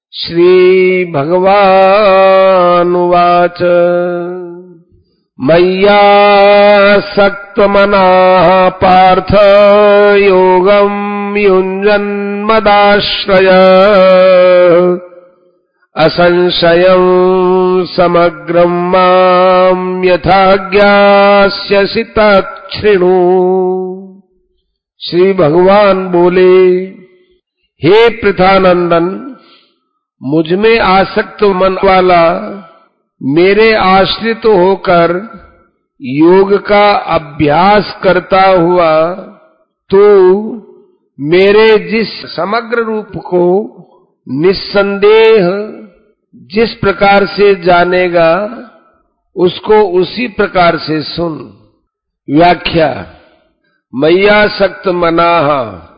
श्रीभगवानुवाच मय्यासक्तमनाः पार्थ योगं युञ्जन्मदाश्रय असंशयं समग्रं मां यथा ज्ञास्यसि तच्छृणु। श्री भगवान बोले, हे पृथानंदन, मुझमें आसक्त मन वाला मेरे आश्रित होकर योग का अभ्यास करता हुआ तू मेरे जिस समग्र रूप को निस्संदेह जिस प्रकार से जानेगा उसको उसी प्रकार से सुन। व्याख्या। मय्यासक्त मनाः,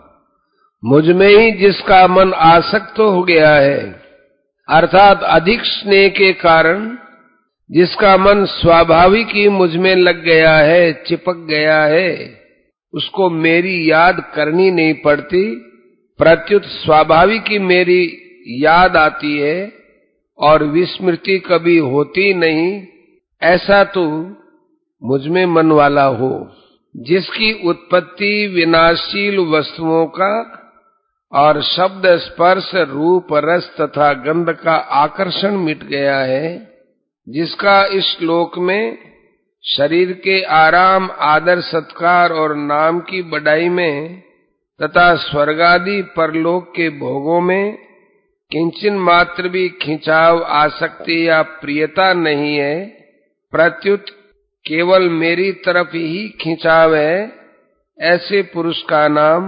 मुझमें ही जिसका मन आसक्त हो गया है, अर्थात अधिक स्नेह के कारण जिसका मन स्वाभाविक ही मुझमें लग गया है, चिपक गया है, उसको मेरी याद करनी नहीं पड़ती, प्रत्युत स्वाभाविक ही मेरी याद आती है और विस्मृति कभी होती नहीं। ऐसा तो मुझमें मन वाला हो, जिसकी उत्पत्ति विनाशील वस्तुओं का और शब्द स्पर्श रूप रस तथा गंध का आकर्षण मिट गया है, जिसका इस श्लोक में शरीर के आराम, आदर, सत्कार और नाम की बढ़ाई में तथा स्वर्गादि परलोक के भोगों में किंचन मात्र भी खिंचाव, आसक्ति या प्रियता नहीं है, प्रत्युत केवल मेरी तरफ ही खिंचाव है, ऐसे पुरुष का नाम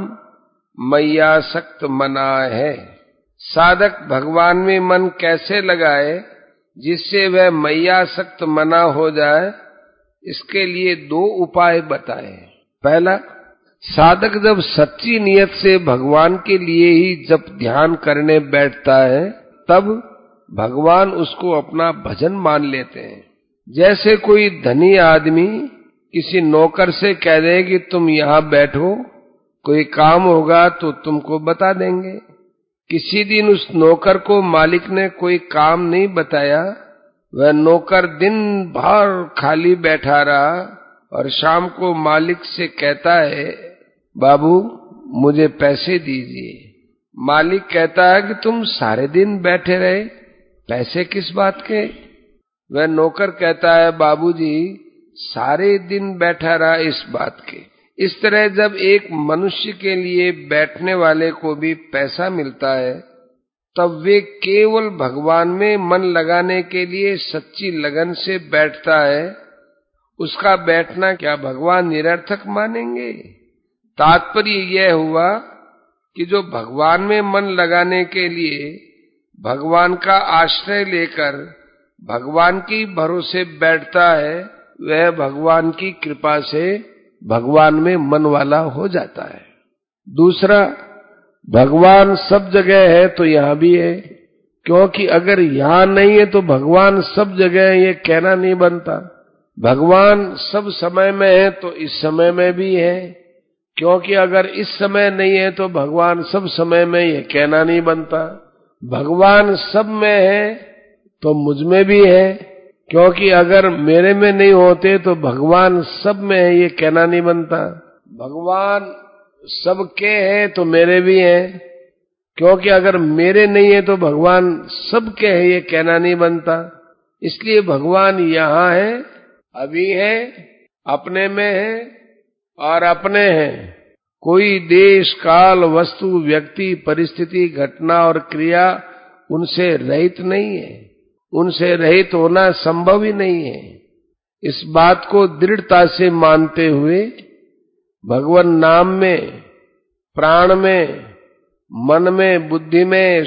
मय्यासक्त मना है। साधक भगवान में मन कैसे लगाए जिससे वह मय्यासक्त मना हो जाए, इसके लिए दो उपाय बताए। पहला, साधक जब सच्ची नियत से भगवान के लिए ही जब ध्यान करने बैठता है, तब भगवान उसको अपना भजन मान लेते हैं। जैसे कोई धनी आदमी किसी नौकर से कह दे कि तुम यहाँ बैठो, कोई काम होगा तो तुमको बता देंगे। किसी दिन उस नौकर को मालिक ने कोई काम नहीं बताया, वह नौकर दिन भर खाली बैठा रहा और शाम को मालिक से कहता है, बाबू मुझे पैसे दीजिए। मालिक कहता है कि तुम सारे दिन बैठे रहे, पैसे किस बात के? वह नौकर कहता है, बाबूजी सारे दिन बैठा रहा इस बात के। इस तरह जब एक मनुष्य के लिए बैठने वाले को भी पैसा मिलता है, तब वे केवल भगवान में मन लगाने के लिए सच्ची लगन से बैठता है। उसका बैठना क्या भगवान निरर्थक मानेंगे? तात्पर्य यह हुआ कि जो भगवान में मन लगाने के लिए भगवान का आश्रय लेकर भगवान की भरोसे बैठता है, वह भगवान की कृपा से भगवान में मन वाला हो जाता है। दूसरा, भगवान सब जगह है तो यहाँ भी है, क्योंकि अगर यहाँ नहीं है तो भगवान सब जगह है ये कहना नहीं बनता। भगवान सब समय में है तो इस समय में भी है, क्योंकि अगर इस समय नहीं है तो भगवान सब समय में ये कहना नहीं बनता। भगवान सब में है तो मुझ में भी है, क्योंकि अगर मेरे में नहीं होते तो भगवान सब में है ये कहना नहीं बनता। भगवान सबके हैं तो मेरे भी हैं, क्योंकि अगर मेरे नहीं है तो भगवान सबके है ये कहना नहीं बनता। इसलिए भगवान यहाँ है, अभी है, अपने में है और अपने हैं। कोई देश, काल, वस्तु, व्यक्ति, परिस्थिति, घटना और क्रिया उनसे रहित नहीं है, उनसे रहित होना संभव ही नहीं है। इस बात को दृढ़ता से मानते हुए भगवान नाम में, प्राण में, मन में, बुद्धि में,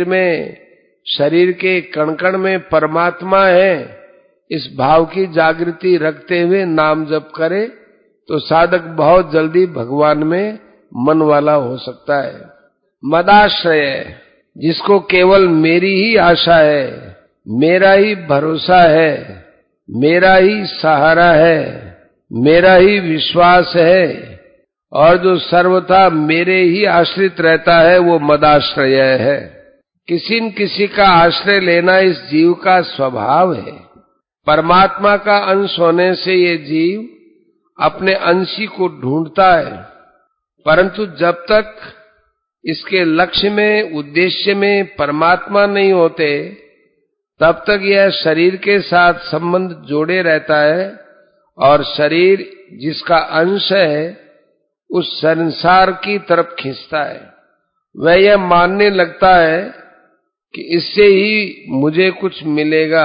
शरीर के कण-कण में परमात्मा है, इस भाव की जागृति रखते हुए नाम जप करे तो साधक बहुत जल्दी भगवान में मन वाला हो सकता है। मदाश्रय, जिसको केवल मेरी ही आशा है, मेरा ही भरोसा है, मेरा ही सहारा है, मेरा ही विश्वास है और जो सर्वथा मेरे ही आश्रित रहता है, वो मदाश्रय है। किसी न किसी का आश्रय लेना इस जीव का स्वभाव है। परमात्मा का अंश होने से ये जीव अपने अंशी को ढूंढता है, परंतु जब तक इसके लक्ष्य में, उद्देश्य में परमात्मा नहीं होते, तब तक यह शरीर के साथ संबंध जोड़े रहता है और शरीर जिसका अंश है उस संसार की तरफ खींचता है। वह यह मानने लगता है कि इससे ही मुझे कुछ मिलेगा,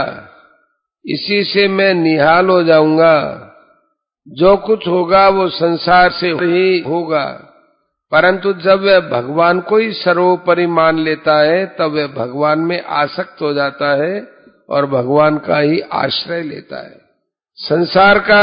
इसी से मैं निहाल हो जाऊंगा, जो कुछ होगा वो संसार से ही होगा। परंतु जब वह भगवान को ही सर्वोपरि मान लेता है, तब वह भगवान में आसक्त हो जाता है और भगवान का ही आश्रय लेता है। संसार का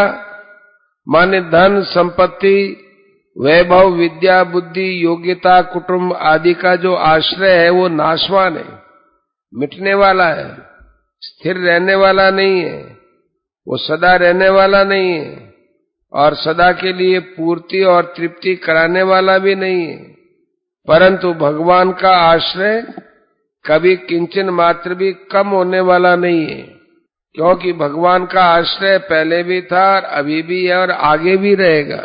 माने धन, संपत्ति, वैभव, विद्या, बुद्धि, योग्यता, कुटुंब आदि का जो आश्रय है वो नाशवान है, मिटने वाला है, स्थिर रहने वाला नहीं है, वो सदा रहने वाला नहीं है और सदा के लिए पूर्ति और तृप्ति कराने वाला भी नहीं है। परंतु भगवान का आश्रय कभी किंचन मात्र भी कम होने वाला नहीं है, क्योंकि भगवान का आश्रय पहले भी था और अभी भी है और आगे भी रहेगा।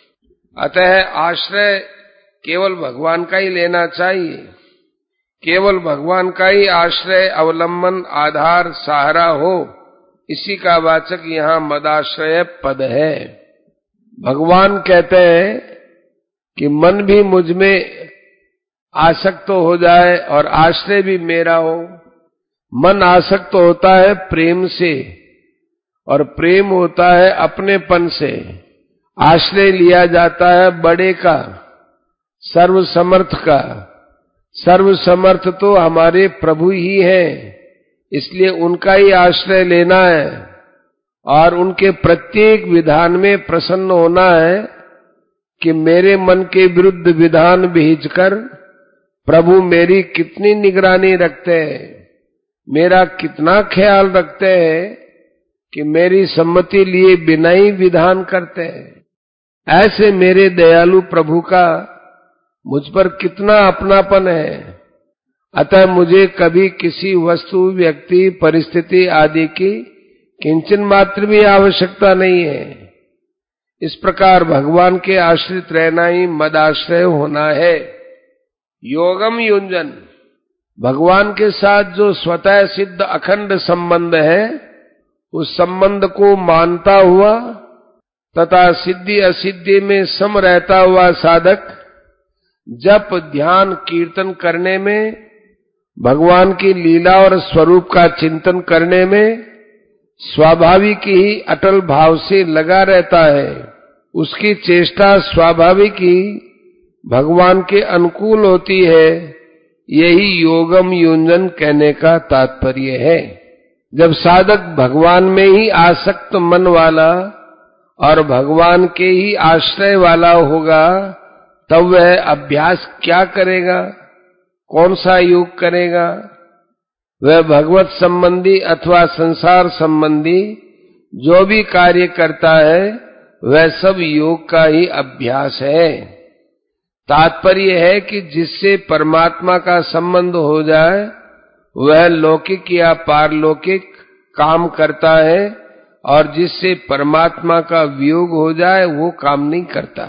अतः आश्रय केवल भगवान का ही लेना चाहिए। केवल भगवान का ही आश्रय, अवलंबन, आधार, सहारा हो, इसी का वाचक यहाँ मदाश्रय पद है। भगवान कहते हैं कि मन भी मुझ में आसक्त हो जाए और आश्रय भी मेरा हो। मन आसक्त होता है प्रेम से और प्रेम होता है अपनेपन से। आश्रय लिया जाता है बड़े का, सर्वसमर्थ का। सर्वसमर्थ तो हमारे प्रभु ही हैं, इसलिए उनका ही आश्रय लेना है और उनके प्रत्येक विधान में प्रसन्न होना है कि मेरे मन के विरुद्ध विधान भेजकर प्रभु मेरी कितनी निगरानी रखते हैं, मेरा कितना ख्याल रखते हैं कि मेरी सम्मति लिए बिना ही विधान करते हैं। ऐसे मेरे दयालु प्रभु का मुझ पर कितना अपनापन है। अतः मुझे कभी किसी वस्तु, व्यक्ति, परिस्थिति आदि की किंचन मात्र भी आवश्यकता नहीं है। इस प्रकार भगवान के आश्रित रहना ही मदाश्रय होना है। योगम युंजन, भगवान के साथ जो स्वतः सिद्ध अखंड संबंध है, उस संबंध को मानता हुआ तथा सिद्धि असिद्धि में सम रहता हुआ साधक जप, ध्यान, कीर्तन करने में, भगवान की लीला और स्वरूप का चिंतन करने में स्वाभाविक ही अटल भाव से लगा रहता है। उसकी चेष्टा स्वाभाविक ही भगवान के अनुकूल होती है। यही योगम युंजन कहने का तात्पर्य है। जब साधक भगवान में ही आसक्त मन वाला और भगवान के ही आश्रय वाला होगा, तब वह अभ्यास क्या करेगा, कौन सा योग करेगा? वह भगवत संबंधी अथवा संसार संबंधी जो भी कार्य करता है वह सब योग का ही अभ्यास है। तात्पर्य है कि जिससे परमात्मा का संबंध हो जाए वह लौकिक या पारलौकिक काम करता है और जिससे परमात्मा का वियोग हो जाए वो काम नहीं करता।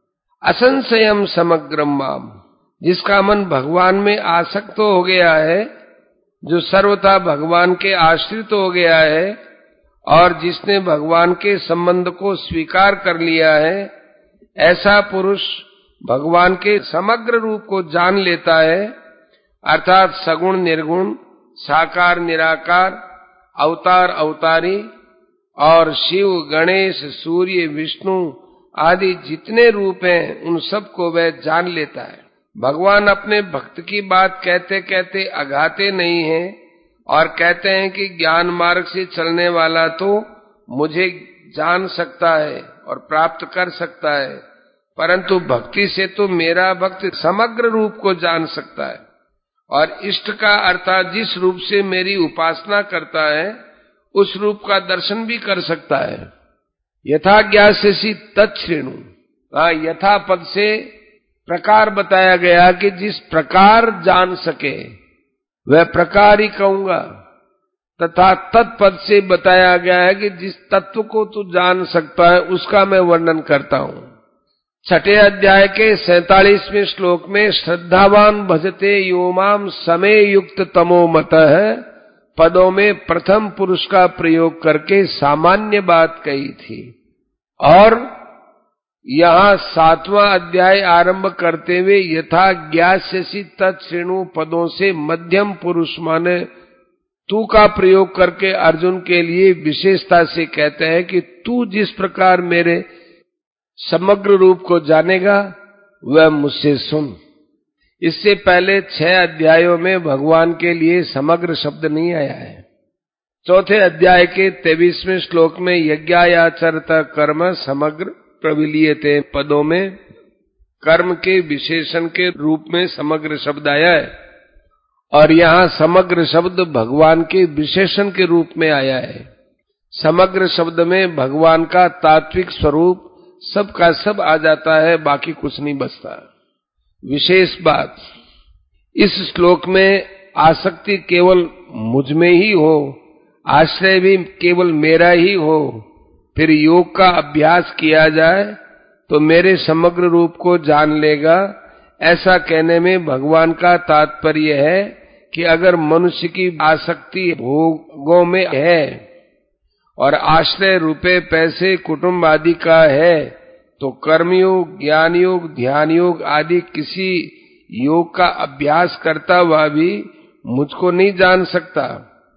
असंशयम समग्रम माम, जिसका मन भगवान में आसक्त हो गया है, जो सर्वथा भगवान के आश्रित हो गया है और जिसने भगवान के संबंध को स्वीकार कर लिया है, ऐसा पुरुष भगवान के समग्र रूप को जान लेता है, अर्थात सगुण निर्गुण, साकार निराकार, अवतार अवतारी और शिव, गणेश, सूर्य, विष्णु आदि जितने रूप हैं उन सब को वह जान लेता है। भगवान अपने भक्त की बात कहते कहते अघाते नहीं हैं और कहते हैं कि ज्ञान मार्ग से चलने वाला तो मुझे जान सकता है और प्राप्त कर सकता है, परंतु भक्ति से तो मेरा भक्त समग्र रूप को जान सकता है और इष्ट का अर्थात जिस रूप से मेरी उपासना करता है उस रूप का दर्शन भी कर सकता है। यथा ज्ञास्यसि तच्छृणु, यथा पद से प्रकार बताया गया कि जिस प्रकार जान सके, वह प्रकार ही कहूंगा। तथा तत्पद से बताया गया है कि जिस तत्व को तू जान सकता है उसका मैं वर्णन करता हूं। छठे अध्याय के 47वें श्लोक में श्रद्धावान भजते योमाम समय युक्त तमो मतः पदों में प्रथम पुरुष का प्रयोग करके सामान्य बात कही थी, और यहाँ 7वां अध्याय आरंभ करते हुए यथा ज्ञास्यसि तत्श्रेणु पदों से मध्यम पुरुष माने तू का प्रयोग करके अर्जुन के लिए विशेषता से कहते हैं कि तू जिस प्रकार मेरे समग्र रूप को जानेगा वह मुझसे सुन। इससे पहले 6 अध्यायों में भगवान के लिए समग्र शब्द नहीं आया है। चौथे अध्याय के 23वें श्लोक में यज्ञायाचरत कर्म समग्र प्रविलीयते पदों में कर्म के विशेषण के रूप में समग्र शब्द आया है, और यहाँ समग्र शब्द भगवान के विशेषण के रूप में आया है। समग्र शब्द में भगवान का तात्विक स्वरूप सब का सब आ जाता है, बाकी कुछ नहीं बचता। विशेष बात, इस श्लोक में आसक्ति केवल मुझ में ही हो, आश्रय भी केवल मेरा ही हो, फिर योग का अभ्यास किया जाए तो मेरे समग्र रूप को जान लेगा, ऐसा कहने में भगवान का तात्पर्य है कि अगर मनुष्य की आसक्ति भोगों में है और आश्रय रुपए पैसे कुटुंब आदि का है तो कर्मयोग ज्ञान योग ध्यान योग आदि किसी योग का अभ्यास करता हुआ भी मुझको नहीं जान सकता।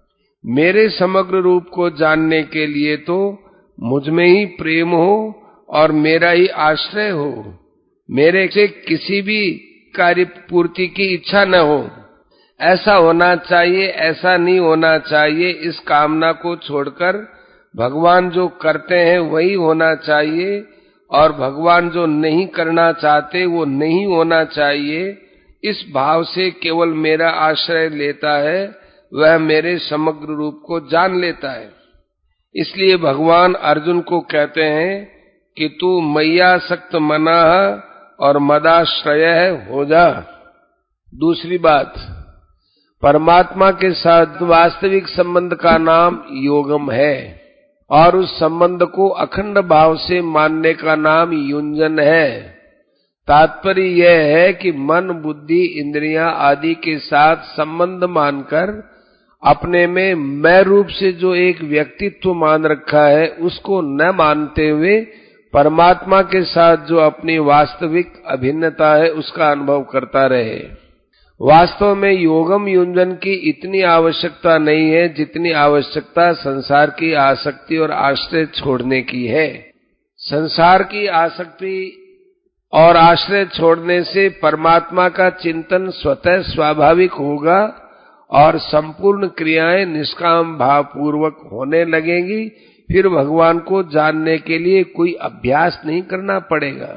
मेरे समग्र रूप को जानने के लिए तो मुझ में ही प्रेम हो और मेरा ही आश्रय हो, मेरे से किसी भी कार्य पूर्ति की इच्छा न हो। ऐसा होना चाहिए, ऐसा नहीं होना चाहिए, इस कामना को छोड़कर भगवान जो करते हैं वही होना चाहिए, और भगवान जो नहीं करना चाहते वो नहीं होना चाहिए। इस भाव से केवल मेरा आश्रय लेता है वह मेरे समग्र रूप को जान लेता है। इसलिए भगवान अर्जुन को कहते हैं कि तू मय्यासक्त मनाः और मदाश्रय हो जा। दूसरी बात, परमात्मा के साथ वास्तविक संबंध का नाम योगम है, और उस संबंध को अखंड भाव से मानने का नाम युंजन है। तात्पर्य यह है कि मन बुद्धि इंद्रियां आदि के साथ संबंध मानकर अपने में मैं रूप से जो एक व्यक्तित्व मान रखा है उसको न मानते हुए परमात्मा के साथ जो अपनी वास्तविक अभिन्नता है उसका अनुभव करता रहे। वास्तव में योगम युंजन की इतनी आवश्यकता नहीं है जितनी आवश्यकता संसार की आसक्ति और आश्रय छोड़ने की है। संसार की आसक्ति और आश्रय छोड़ने से परमात्मा का चिंतन स्वतः स्वाभाविक होगा और संपूर्ण क्रियाएं निष्काम भाव पूर्वक होने लगेंगी। फिर भगवान को जानने के लिए कोई अभ्यास नहीं करना पड़ेगा।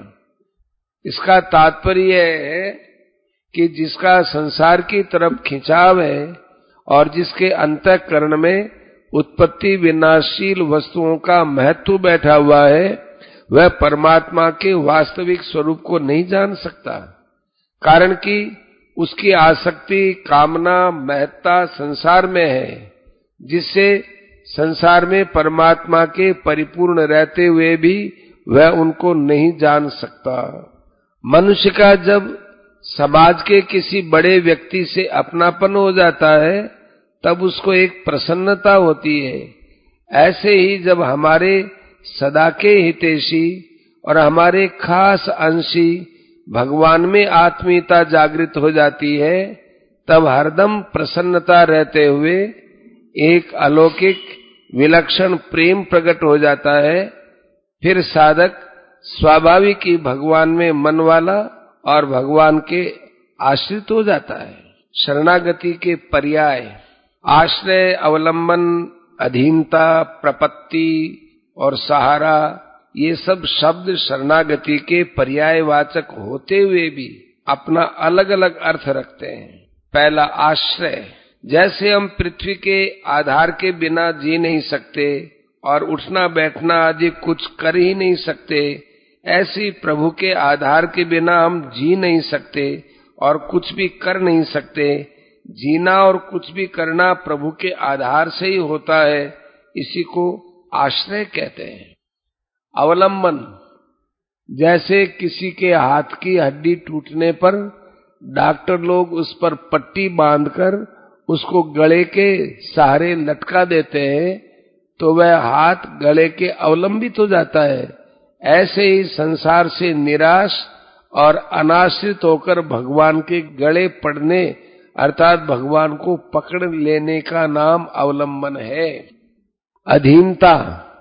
इसका तात्पर्य है कि जिसका संसार की तरफ खिंचाव है और जिसके अंतःकरण में उत्पत्ति विनाशशील वस्तुओं का महत्व बैठा हुआ है वह परमात्मा के वास्तविक स्वरूप को नहीं जान सकता, कारण कि उसकी आसक्ति कामना महत्ता संसार में है, जिससे संसार में परमात्मा के परिपूर्ण रहते हुए भी वह उनको नहीं जान सकता। मनुष्य का जब समाज के किसी बड़े व्यक्ति से अपनापन हो जाता है तब उसको एक प्रसन्नता होती है। ऐसे ही जब हमारे सदा के हितैषी और हमारे खास अंशी भगवान में आत्मीयता जागृत हो जाती है तब हरदम प्रसन्नता रहते हुए एक अलौकिक विलक्षण प्रेम प्रकट हो जाता है। फिर साधक स्वाभाविक ही भगवान में मन वाला और भगवान के आश्रित हो जाता है। शरणागति के पर्याय आश्रय, अवलंबन, अधीनता, प्रपत्ति और सहारा, ये सब शब्द शरणागति के पर्यायवाचक होते हुए भी अपना अलग अलग अर्थ रखते हैं। पहला आश्रय, जैसे हम पृथ्वी के आधार के बिना जी नहीं सकते और उठना बैठना आदि कुछ कर ही नहीं सकते, ऐसी प्रभु के आधार के बिना हम जी नहीं सकते और कुछ भी कर नहीं सकते। जीना और कुछ भी करना प्रभु के आधार से ही होता है। इसी को आश्रय कहते हैं। अवलंबन, जैसे किसी के हाथ की हड्डी टूटने पर डॉक्टर लोग उस पर पट्टी बांधकर उसको गले के सहारे लटका देते हैं, तो वह हाथ गले के अवलंबित हो जाता है। ऐसे ही संसार से निराश और अनाश्रित होकर भगवान के गले पड़ने अर्थात भगवान को पकड़ लेने का नाम अवलंबन है। अधीनता,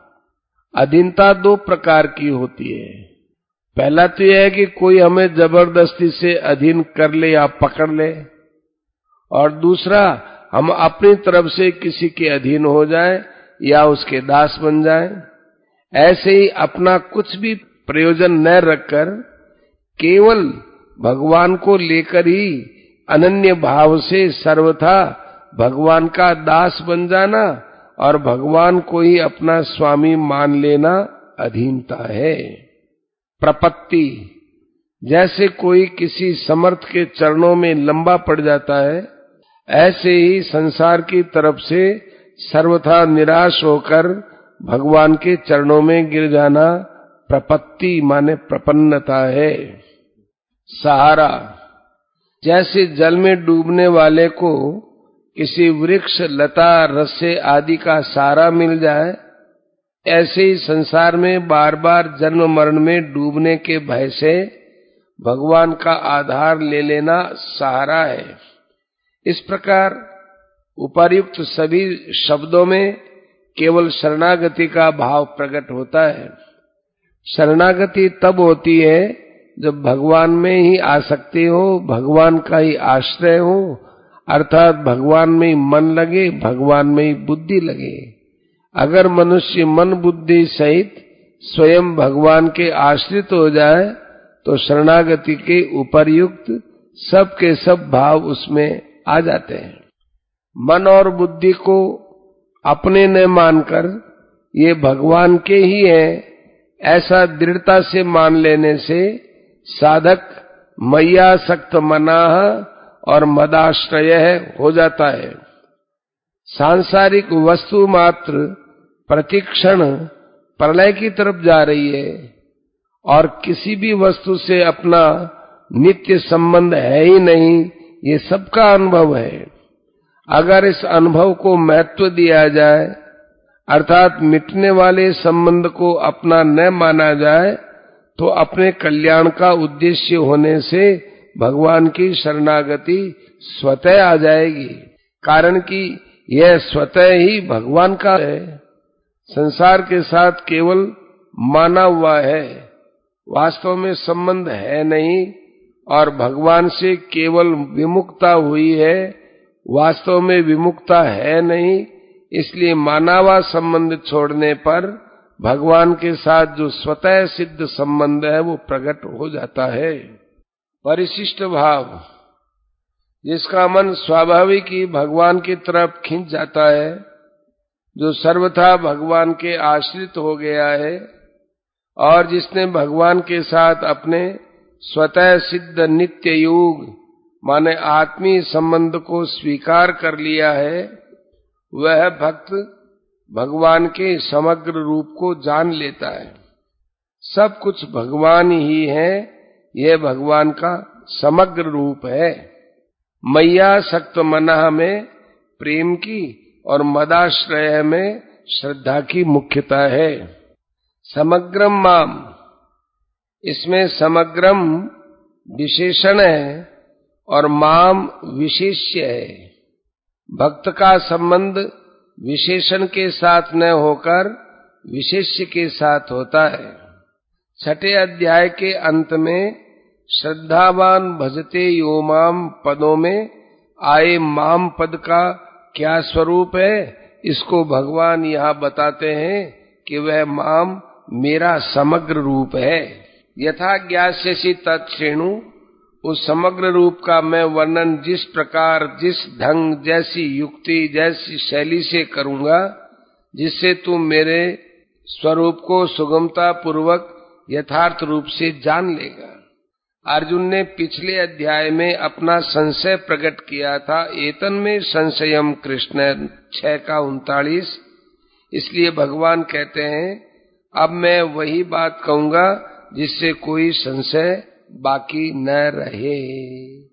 अधीनता दो प्रकार की होती है। पहला तो यह है कि कोई हमें जबरदस्ती से अधीन कर ले या पकड़ ले, और दूसरा हम अपनी तरफ से किसी के अधीन हो जाए या उसके दास बन जाए। ऐसे ही अपना कुछ भी प्रयोजन न रखकर केवल भगवान को लेकर ही अनन्य भाव से सर्वथा भगवान का दास बन जाना और भगवान को ही अपना स्वामी मान लेना अधीनता है। प्रपत्ति, जैसे कोई किसी समर्थ के चरणों में लंबा पड़ जाता है, ऐसे ही संसार की तरफ से सर्वथा निराश होकर भगवान के चरणों में गिर जाना प्रपत्ति माने प्रपन्नता है। सहारा, जैसे जल में डूबने वाले को किसी वृक्ष, लता, रस्से आदि का सहारा मिल जाए, ऐसे ही संसार में बार बार जन्म मरण में डूबने के भय से भगवान का आधार ले लेना सहारा है। इस प्रकार उपर्युक्त सभी शब्दों में केवल शरणागति का भाव प्रकट होता है। शरणागति तब होती है जब भगवान में ही आसक्ति हो, भगवान का ही आश्रय हो, अर्थात भगवान में ही मन लगे, भगवान में ही बुद्धि लगे। अगर मनुष्य मन बुद्धि सहित स्वयं भगवान के आश्रित हो जाए तो शरणागति के उपर्युक्त सब के सब भाव उसमें आ जाते हैं। मन और बुद्धि को अपने न मानकर ये भगवान के ही है, ऐसा दृढ़ता से मान लेने से साधक मय्यासक्त मनाः और मदाश्रय हो जाता है। सांसारिक वस्तु मात्र प्रतिक्षण प्रलय की तरफ जा रही है और किसी भी वस्तु से अपना नित्य संबंध है ही नहीं, ये सबका अनुभव है। अगर इस अनुभव को महत्व दिया जाए अर्थात मिटने वाले संबंध को अपना न माना जाए, तो अपने कल्याण का उद्देश्य होने से भगवान की शरणागति स्वतः आ जाएगी, कारण कि यह स्वतः ही भगवान का है, संसार के साथ केवल माना हुआ है, वास्तव में संबंध है नहीं, और भगवान से केवल विमुक्ता हुई है, वास्तव में विमुक्ता है नहीं। इसलिए माना हुआ संबंध छोड़ने पर भगवान के साथ जो स्वतः सिद्ध संबंध है वो प्रकट हो जाता है। परिशिष्ट भाव, जिसका मन स्वाभाविक ही भगवान की तरफ खिंच जाता है, जो सर्वथा भगवान के आश्रित हो गया है और जिसने भगवान के साथ अपने स्वतः सिद्ध नित्य योग माने आत्मीय संबंध को स्वीकार कर लिया है, वह भक्त भगवान के समग्र रूप को जान लेता है। सब कुछ भगवान ही है, यह भगवान का समग्र रूप है। मय्यासक्त मनः में प्रेम की और मदाश्रय में श्रद्धा की मुख्यता है। समग्रम माम, इसमें समग्रम विशेषण है और माम विशेष्य है। भक्त का संबंध विशेषण के साथ न होकर विशेष्य के साथ होता है। छठे अध्याय के अंत में श्रद्धावान भजते यो माम पदों में आए माम पद का क्या स्वरूप है, इसको भगवान यहाँ बताते हैं कि वह माम मेरा समग्र रूप है। यथा ज्ञास्यसि तत्श्रेणु, उस समग्र रूप का मैं वर्णन जिस प्रकार, जिस ढंग, जैसी युक्ति, जैसी शैली से करूंगा, जिससे तू मेरे स्वरूप को सुगमता पूर्वक यथार्थ रूप से जान लेगा। अर्जुन ने पिछले अध्याय में अपना संशय प्रकट किया था, एतन में संशयम कृष्ण 6:39। इसलिए भगवान कहते हैं अब मैं वही बात कहूंगा जिससे कोई संशय बाकी न रहे।